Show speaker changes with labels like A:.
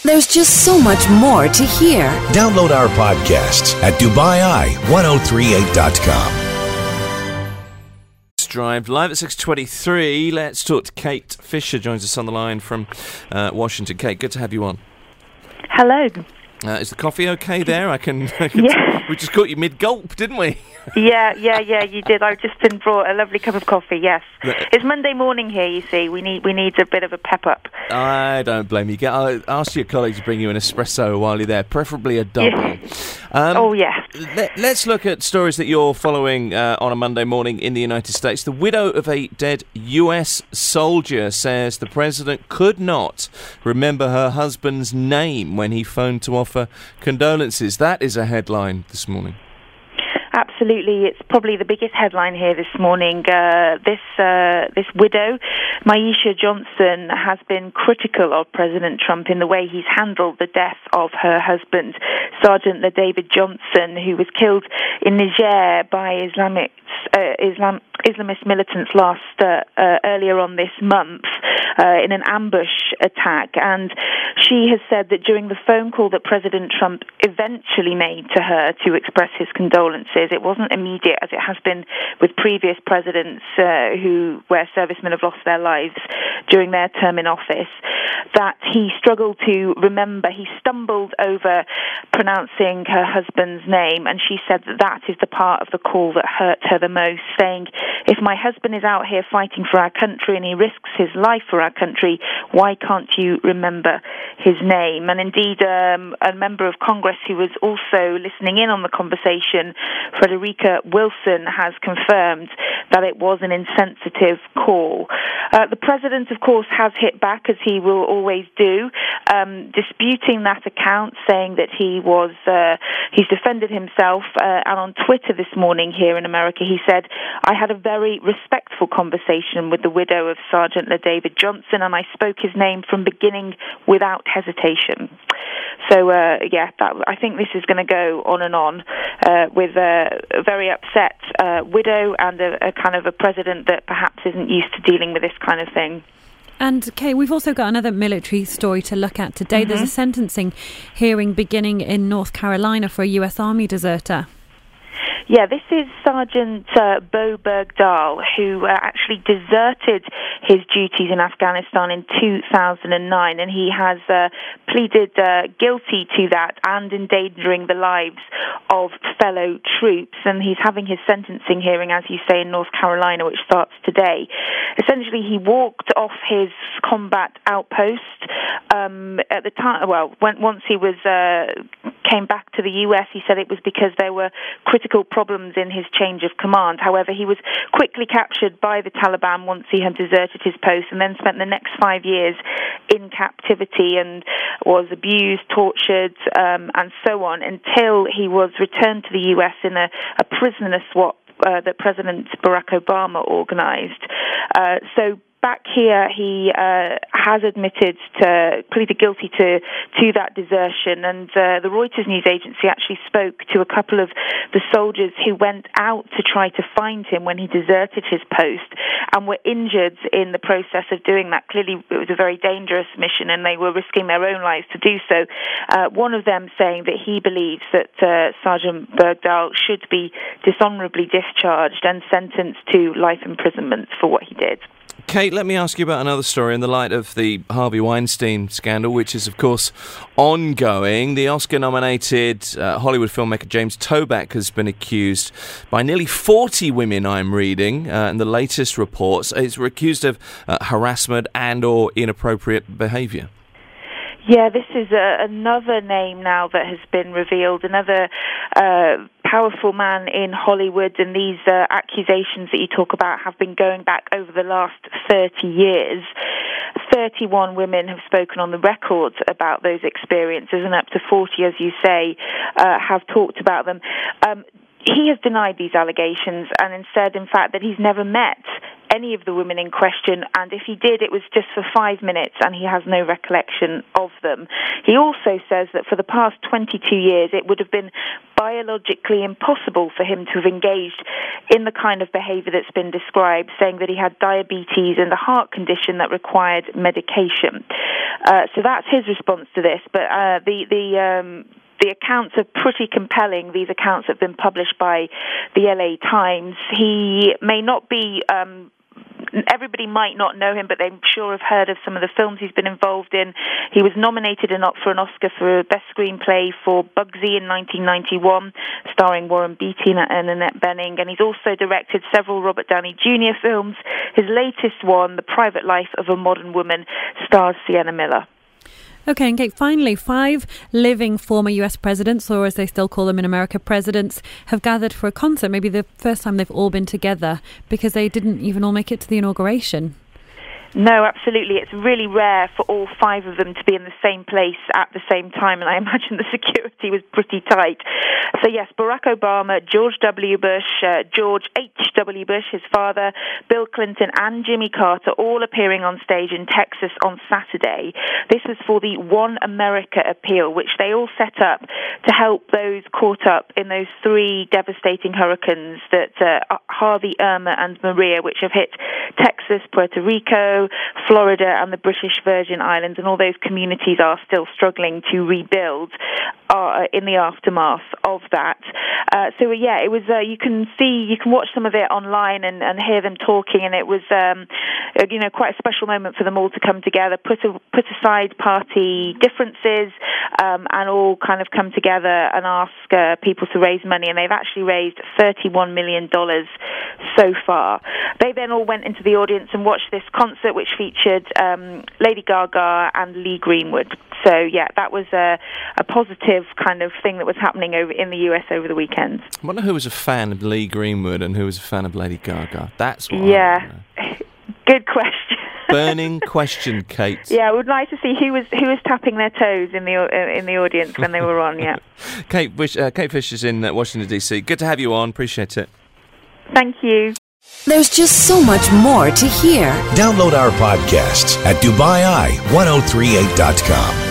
A: There's just so much more to hear.
B: Download our podcasts at DubaiI1038.com.
C: Drive live at 6:23. Let's talk to Kate Fisher. Joins us on the line from Washington. Kate, good to have you on.
D: Hello.
C: Is the coffee okay there? I can
D: Yeah.
C: We just caught you mid-gulp, didn't we?
D: Yeah, you did. I've just been brought a lovely cup of coffee, yes. It's Monday morning here, you see. We need a bit of a pep-up.
C: I don't blame you. I'll ask your colleague to bring you an espresso while you're there, preferably a double.
D: Yeah.
C: Let's look at stories that you're following on a Monday morning in the United States. The widow of a dead U.S. soldier says the president could not remember her husband's name when he phoned to offer condolences. That is a headline this morning.
D: Absolutely, it's probably the biggest headline here this morning. This widow, Maisha Johnson, has been critical of President Trump in the way he's handled the death of her husband, Sergeant David Johnson, who was killed in Niger by Islamist militants earlier on this month in an ambush attack. And she has said that during the phone call that President Trump eventually made to her to express his condolences, it wasn't immediate as it has been with previous presidents where servicemen have lost their lives during their term in office, that he struggled to remember. He stumbled over pronouncing her husband's name, and she said that is the part of the call that hurt her the most, saying, if my husband is out here fighting for our country and he risks his life for our country, why can't you remember his name? And indeed, a member of Congress who was also listening in on the conversation, Frederica Wilson, has confirmed that it was an insensitive call. The president, of course, has hit back, as he will always do, disputing that account, saying that he's defended himself. And on Twitter this morning here in America, he said, I had a very respectful conversation with the widow of Sergeant David Johnson, and I spoke his name from beginning without hesitation. So, I think this is going to go on and on with a very upset widow and a kind of a president that perhaps isn't used to dealing with this kind of thing.
E: And, Kay, we've also got another military story to look at today. There's a sentencing hearing beginning in North Carolina for a U.S. Army deserter.
D: Yeah, this is Sergeant Bo Bergdahl, who actually deserted his duties in Afghanistan in 2009, and he has pleaded guilty to that and endangering the lives of fellow troops. And he's having his sentencing hearing, as you say, in North Carolina, which starts today. Essentially, he walked off his combat outpost at the time. Well, once he came back to the U.S., he said it was because there were critical problems in his change of command. However, he was quickly captured by the Taliban once he had deserted his post, and then spent the next 5 years in captivity and was abused, tortured, and so on, until he was returned to the U.S. in a prisoner swap that President Barack Obama organized. So back here, he has pleaded guilty to that desertion, and the Reuters news agency actually spoke to a couple of the soldiers who went out to try to find him when he deserted his post and were injured in the process of doing that. Clearly, it was a very dangerous mission, and they were risking their own lives to do so. One of them saying that he believes that Sergeant Bergdahl should be dishonorably discharged and sentenced to life imprisonment for what he did.
C: Kate, let me ask you about another story in the light of the Harvey Weinstein scandal, which is, of course, ongoing. The Oscar-nominated Hollywood filmmaker James Toback has been accused by nearly 40 women, I'm reading, in the latest reports. He's accused of harassment and or inappropriate behaviour.
D: Yeah, this is another name now that has been revealed, another powerful man in Hollywood, and these accusations that you talk about have been going back over the last 30 years. 31 women have spoken on the record about those experiences, and up to 40, as you say, have talked about them. he has denied these allegations and said, in fact, that he's never met any of the women in question, and if he did, it was just for 5 minutes, and he has no recollection of them. He also says that for the past 22 years, it would have been biologically impossible for him to have engaged in the kind of behavior that's been described, saying that he had diabetes and a heart condition that required medication. So that's his response to this, but the accounts are pretty compelling. These accounts have been published by the LA Times. He may not be... everybody might not know him, but they sure have heard of some of the films he's been involved in. He was nominated for an Oscar for Best Screenplay for Bugsy in 1991, starring Warren Beatty and Annette Bening, and he's also directed several Robert Downey Jr. films. His latest one, The Private Life of a Modern Woman, stars Sienna Miller.
E: Okay, and Kate, finally, 5 living former US presidents, or as they still call them in America, presidents, have gathered for a concert, maybe the first time they've all been together, because they didn't even all make it to the inauguration.
D: No, absolutely. It's really rare for all 5 of them to be in the same place at the same time, and I imagine the security was pretty tight. So yes, Barack Obama, George W. Bush, George H.W. Bush, his father, Bill Clinton and Jimmy Carter, all appearing on stage in Texas on Saturday. This was for the One America appeal, which they all set up to help those caught up in those 3 devastating hurricanes, that Harvey, Irma and Maria, which have hit Texas, Puerto Rico, Florida and the British Virgin Islands, and all those communities are still struggling to rebuild in the aftermath of that. So yeah, it was. You can watch some of it online and hear them talking, and it was quite a special moment for them all to come together, put aside party differences, and all kind of come together and ask people to raise money, and they've actually raised $31 million so far. They then all went into the audience and watched this concert, which featured Lady Gaga and Lee Greenwood. So yeah, that was a positive kind of thing that was happening over in the US over the weekend.
C: I wonder who was a fan of Lee Greenwood and who was a fan of Lady Gaga. That's what
D: yeah. Good question.
C: Burning question, Kate.
D: Yeah, I would like to see who was tapping their toes in the audience when they were on. Yeah.
C: Kate Fisher's in Washington DC. Good to have you on. Appreciate it.
D: Thank you.
A: There's just so much more to hear.
B: Download our podcasts at DubaiEye1038.com.